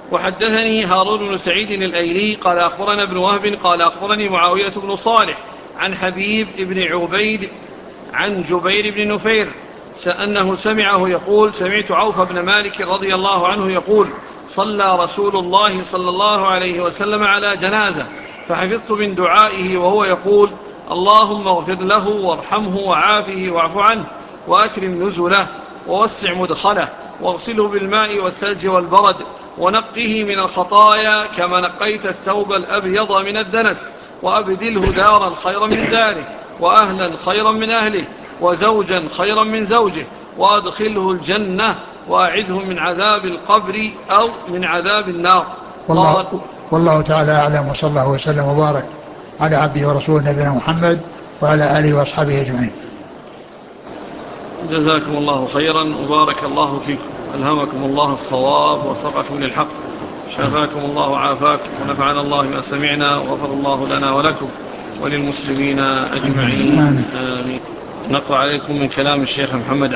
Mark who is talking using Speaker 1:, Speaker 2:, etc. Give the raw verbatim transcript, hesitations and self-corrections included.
Speaker 1: وحدثني هارون بن سعيد الأيلي قال أخبرنا ابن وهب قال أخبرني معاوية بن صالح عن حبيب بن عبيد عن جبير بن نفير أنه سمعه يقول سمعت عوف بن مالك رضي الله عنه يقول صلى رسول الله صلى الله عليه وسلم على جنازة فحفظت من دعائه وهو يقول اللهم اغفر له وارحمه وعافه واعف عنه وأكرم نزله ووسع مدخله واغسله بالماء والثلج والبرد ونقه من الخطايا كما نقيت الثوب الأبيض من الدنس وأبدله دارا خيرا من داره وأهلا خيرا من أهله وزوجا خيرا من زوجه وأدخله الجنة وأعده من عذاب القبر أو من عذاب النار.
Speaker 2: والله, والله تعالى أعلم، وصلى الله وسلم وبارك على عبده ورسوله نبينا محمد وعلى آله وأصحابه أجمعين.
Speaker 1: جزاكم الله خيرا وبارك الله فيكم، ألهمكم الله الصواب ووفقكم للحق، شفاكم الله وعافاكم ونفعنا الله ما سمعنا وغفر الله لنا ولكم وللمسلمين أجمعين آمين. نقرأ عليكم من كلام الشيخ محمد